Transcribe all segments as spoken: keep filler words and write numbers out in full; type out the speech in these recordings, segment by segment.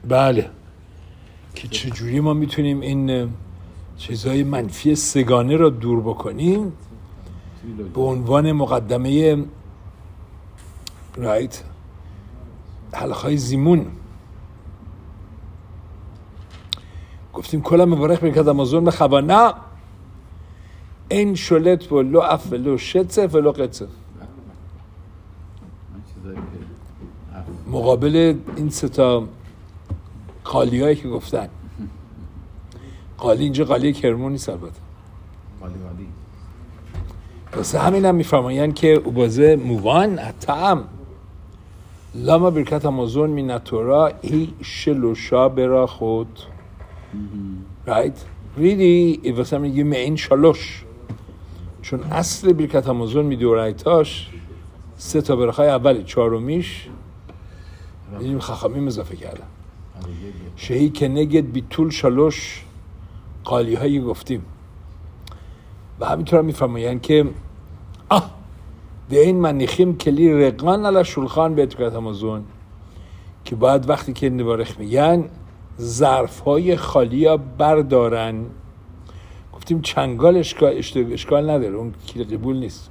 بله که چجوری ما میتونیم این چیزهای منفی سگانه را دور بکنیم به عنوان مقدمه رایت حلقهای زیمون. گفتیم کلا مبارک برکت آمازون به خوانه این شلت و لو اف و لو شتف و لو قطف مقابل این ستا قالی هایی که گفتن. قالی اینجا قالی کرمون نیست البته، قالی قالی واسه همین هم میفرماین که اوبازه موان اتعم لما برکت آمازون می نتورا ای شلوشا برا خود رایت ریدی واسه هم میگیم این شلوش، چون اصل برکت آمازون می دورایتاش سه تا برخای اولی چهارمیش میدونیم خخامیم اضافه کردن شهی که نگد بی طول شلوش قالی هایی گفتیم. و همینطور هم میفرماین که آه به این منیخیم کلی رقان علا شلخان به برکت آمازون که باید وقتی که نوارخ میگن ظرف های خالی ها بردارن. گفتیم چنگال اشکال, اشکال نداره، اون کلی قبول نیست.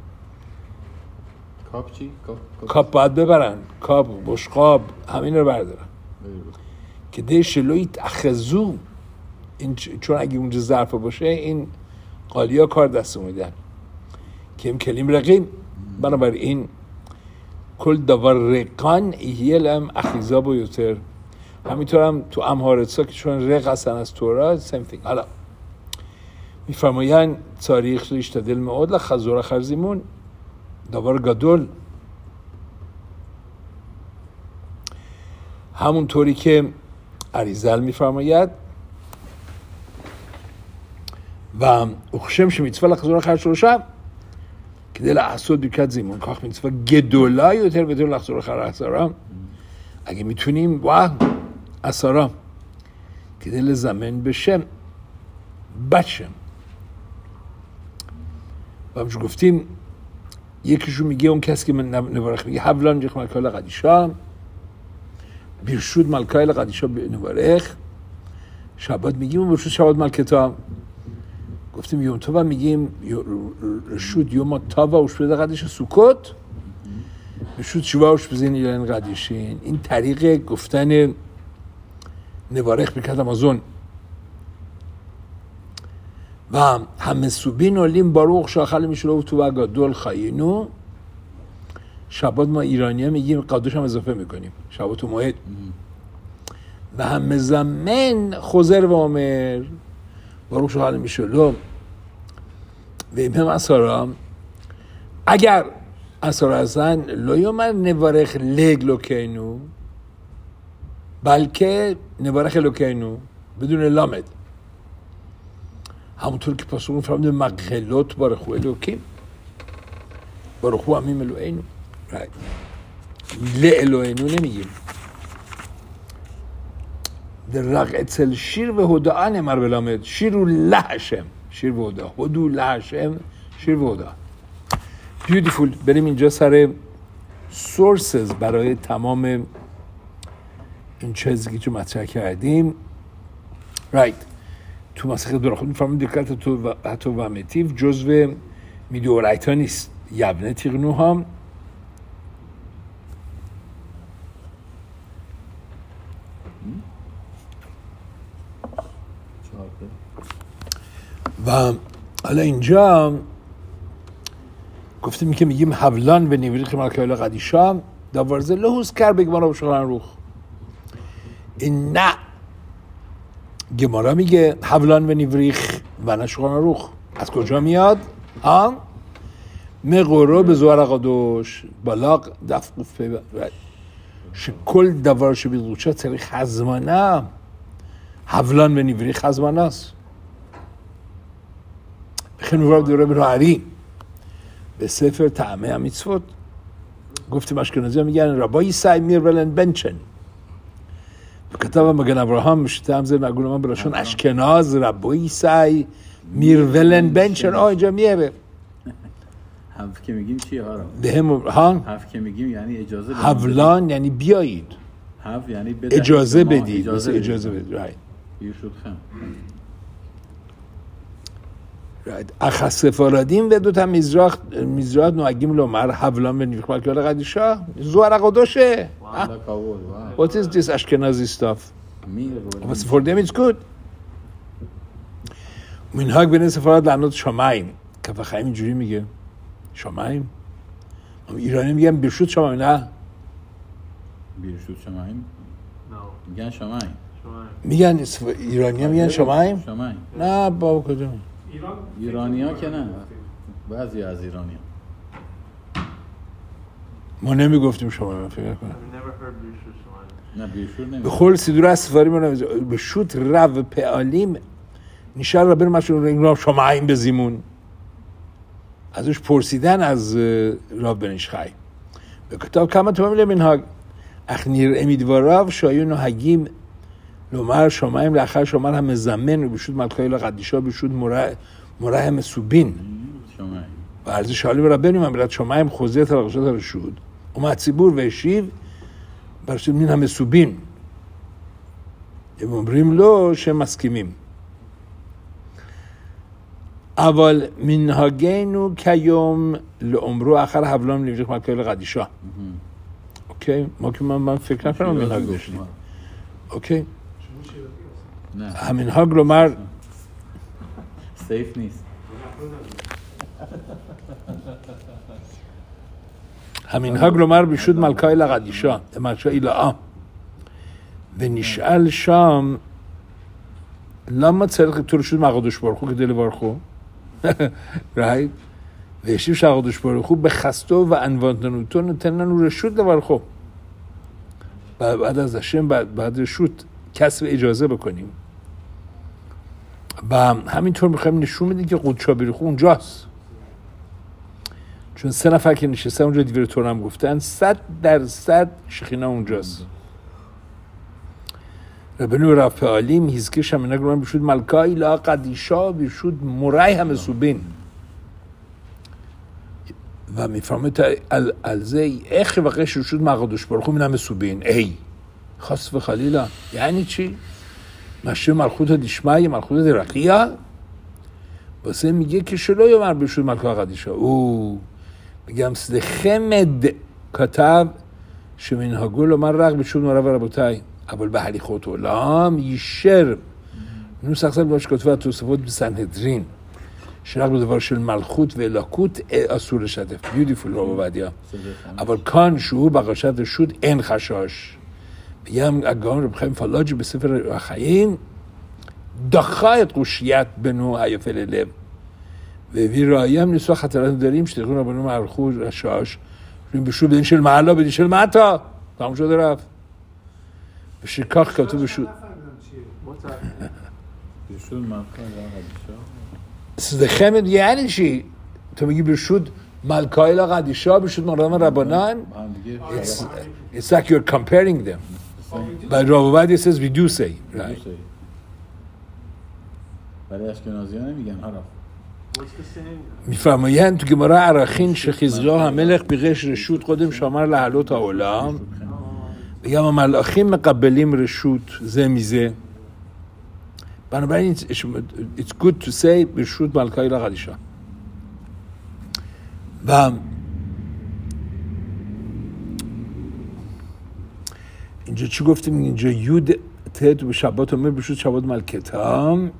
کاپ چی؟ کاپ, کاپ. کاپ باید ببرن، کاپ بشقاب همین رو بردارن که ده شلویت اخزو این چون اگه اونجا ظرف باشه این قالی ها کار دست میدن که این کلیم رقیم. بنابراین کل دوار رقان ایهیل هم اخیزا بایوتر. همینطور هم تو امهارتسا که چون رق هستن از تورا سیم thing. حالا میفرماین تاریخ ریشت دل معود لخزور خرزیمون دوار گدول همون طوری که اریزل میفرماید و اخشم شمیتفا لخزور خرشورشم که دل احسود بیکت زیمون کاخ میتفا گدولای و تر به طور لخزور خرشورم اگه میتونیم واه اثارا که دل زمین بشم بچم. و همچون گفتیم یکیشون میگه اون کسی که من نوارخ میگه حولان جخ ملکایل قدیشا بیرشود ملکایل قدیشا نوارخ شباد میگیم اون برشود شباد ملکتا. گفتیم یوم تا و میگیم رشود یوم تا و اوشپده قدیش سوکت رشود شوا اوشپزین ایلان قدیشین. این طریق گفتن نوارخ برکت آمازون و همه سوبین علیم باروخ شاخل میشلو تو و گادول خاینو. شبات ما ایرانی ها میگیم قدوش هم اضافه میکنیم شبات و موعد و همه زمین خوزر و عمر باروخ شاخل میشلو و این هم اثارا اگر اثارا هستن لایومن نوارخ لگ لوکینو بلکه نوارخ لوکینو بدون لامد همونطور که پاسخون فرموده مقهلات بارخو الوکیم بارخو همیم الوینو ل الوینو نمیگیم. در رقعت شیر و هدعان مر بلامد شیر و لحشم شیر و هدع هدو لحشم شیر و هدع. بیوتیفول. بریم اینجا سر سورسز برای تمام این چیزی که مطرح کردیم. رایت تو مسخه دور خود میفرمون دکت تو حتی و امتیف جزو میدورایت ها نیست. یبنه تیغنو هم و حالا اینجا گفتیم که میگیم حولان و نیوریخ ملکایل قدیشا داورزه لحوز کر بگمارا بشغلن روخ. این نه گمارا میگه حولان و نیوریخ و نشغلن روخ از کجا میاد؟ ها؟ مقورو به زوار قدوش بلاغ دفقوف پیبه شکل دوارش بیدوچه تاریخ حزمانه حولان و نیوریخ حزمانه است. بخیر میبارم دوره برای به سفر طعمه امیتسفود گفتیم اشکنازی ها میگن ربایی سعی میر ولن بنچن به کتاب مگن ابراهام میشته همزه نگونه من براشون اشکناز ربایی سعی میر ولن بنچن آه اینجا میاره حرف که میگیم چیه ها را؟ به هم ها؟ حرف که میگیم یعنی اجازه حولان یعنی بیایید have یعنی بدهید اجازه به ما. بدید اجازه بدید. اجازه بدید right You should have. right אחא ספרדים ודות המזרח מזרח נוהגים לומר הבלם בנביך כל הקדישה זוהר הקדושה. Allah kavod. Wow. What is this Ashkenazi stuff? Amir. But for them it's good. منهاج بین سفارت لعنت شمایم کف خیم اینجوری میگه شمایم ایرانی میگن برشود شمایم نه بیرشود شمایم میگن شمایم میگن ایرانی ها میگن شمایم شمایم نه بابا کدوم ایرانی ها که نه بعضی از ایرانی ها ما نمیگفتیم شمایم فکر کنم نه بیرشود به نمیگن خول سیدور از سفاری ما نمیزه به شود رو پعالیم نیشار را بریم اشون را شمایم بزیمون ازش پرسیدن از راب بنیشخای به کتاب کما تمام لمنهاگ اخنیر امیدوارا شایون و حگیم لومر شمایم لخر شمار هم زمن و بشود ملکای لقدیشا بشود مرحم سوبین شمایم و ارزش حالی برا بریم هم برد شمایم خوزه تلقشا داره شود اومد سیبور وشیو برشود مین هم سوبین امریم لو شه مسکیمیم اول منهاگینو کیوم لعمرو آخر حولام نمیشه ملکای لقدیشا اوکی ما که من من فکر نکنم منهاگ داشتیم اوکی نه همین ها گلومر سیف نیست همین ها گلومر بشود ملکای لقدیشا ملکای ایلا و نشأل شام لما تلقی تو رو شد مقادش برخو که دل برخو رایت و اشتیم شقادش برخو به خستو و انوانتنوتون تنن رو رشود لبرخو بعد از اشتیم بعد, بعد رشود کسب اجازه بکنیم و همینطور میخوایم نشون بدیم که قدشا برخو اونجاست چون سه نفر که نشسته اونجا دیورتور هم گفتن صد درصد شخینا اونجاست ربنو رفع علیم هیزکش هم نگران بشود ملکای لا قدیشا بشود مرای همه سوبین و میفرمه تا الزی اخی و قش شد مقادش برخو من همه سوبین ای خاص و خلیلا یعنی چی؟ مشه ملخوت دیشمای ملخوت درقیه واسه میگه که شلوی مر بشود ملکای قدیشا او بگم سده خمد کتب شمین ها گل و من رق بشود مرا و ربوتای اول به حلی خود علام یشر نو سخصل باش کتفه توصفات بسنهدرین شرق به دوار شل ملخوت و الاکوت اصور شده بیوتیفول رو بودیا اول کان شو بقاشت شد این خشاش بگم اگران رو بخوایم فلاجی به سفر اخیین دخایت قوشیت بنو حیافل لب و وی رایی هم نیسوا خطرات داریم شتقون رو بنو مرخوش رشاش رویم بشو بدین شل محلا بدین شل محتا تمام شده رفت به شکاخ که تو بشود بشود ملکای لقدیشا صدخه یعنی چی؟ تو میگی بشود ملکای لقدیشا بشود مرام ربانان it's, it's like you're comparing them but Rabbi it says we do say right ولی اشکنازی ها نمیگن حرف میفرمایند تو که مرا عراخین شخیزگاه هملخ بغش رشود قدم شامر لحلوت اولام بگم ملاخیم مقبلیم رشود زمیزه بنابراین it's good to say برشود ملکای لقدیشا و اینجا چی گفتیم اینجا یود تهت به شبات همه برشود شبات ملکت هم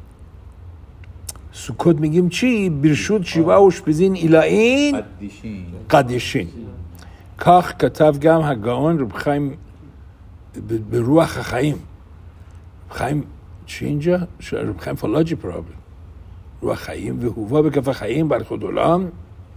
سکوت میگیم چی؟ برشود شیوه وش بزین ایلائین قدیشین کاخ کتف گم هگاون رو بخوایم به روح خییم بخوایم چی اینجا؟ رو بخوایم فلاجی پرابلم روح خییم و هوا به کف خییم بر خود علام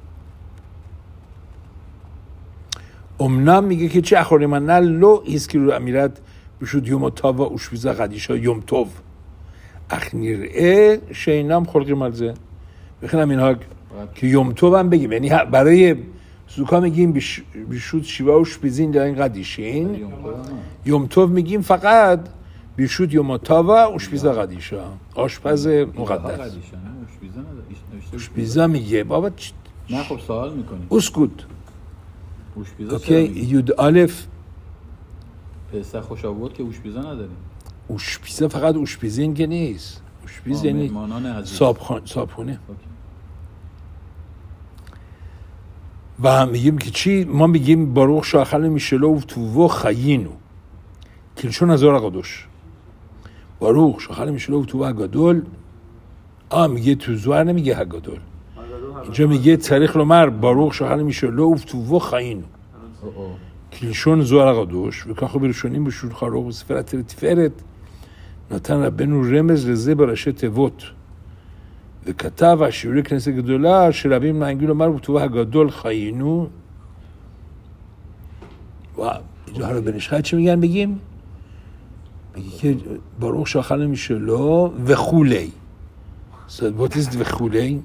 امنام میگه که چی اخوری من نه لو ایست که رو امیرت بشود یوم تاو و اوشویزا قدیشا یوم توو اخنیر اه شینام خلقی ملزه بخینم اینها که یوم توو هم بگیم یعنی برای سوکا میگیم بشود شیوه و شپیزین در این قدیشین یوم توو میگیم فقط بشود یوم تاو و اوشویزا قدیشا آشپز مقدس اوشپیزا میگه بابا نه خب سوال میکنی اسکوت اوکی یود الف پسح خوش آورد که اوشپیزه نداریم. اوشپیزه فقط اوشپیزین که نیست. اوشپیز یعنی مهمانان عزیز. صابخانه صابخونه. و میگیم که چی؟ ما میگیم باروخ شاخل میشلو تو و خیینو کلشون هزار قدوش. باروخ شاخل میشلو تو و هگادول. آه میگه تو زوار نمیگه هگادول. اینجا میگه تاریخ لومر باروخ شاخل میشلو تو و خیینو کلشون زوار قدوش و کاخو برشونیم بشون خاروق و سفرت تفرت نتن ربنو رمز رزه برشه تفوت و کتاب و شیوری کنسه گدولا شرابیم نانگیلو مر تو هگادول خیینو و اینجا حالا بنشخه چی میگن بگیم؟ میگه که باروخ شاخل میشلو و خولی. So what is the خولی؟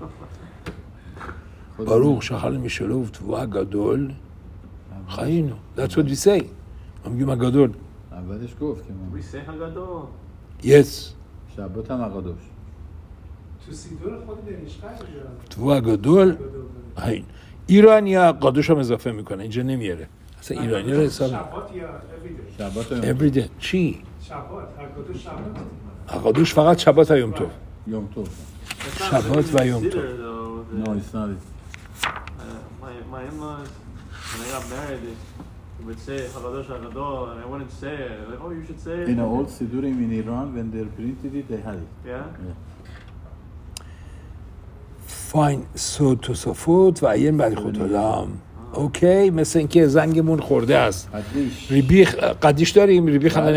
باروخ شاخل میشلو تو هگادول خیینو. That's what we say. ما میگیم هگادول. اولش گفت که We say هگادول. Yes. شبات هم هگادوش. تو سیدور خود بنشخه تو هگادول خیینو. ایرانیا قادوش هم اضافه میکنه. اینجا نمیاره. اصلا ایرانی رو حساب شبات یا شبات every day. چی؟ شبات هگادوش شبات. هگادوش فقط شبات و یوم تو. یوم تو. شبات و یوم تو. No, it's not. My my in-laws when I got married they would say hagadosh hagadol and I wouldn't say it. Like, oh, you should say it. In an old Sidurim in Iran, when they printed it, they had it. Yeah. Yeah. فاین سو توسفوت و این بری خود علام. اوکی مثل اینکه زنگمون خورده است. قدیش. ریبیخ قدیش داریم ریبیخ هم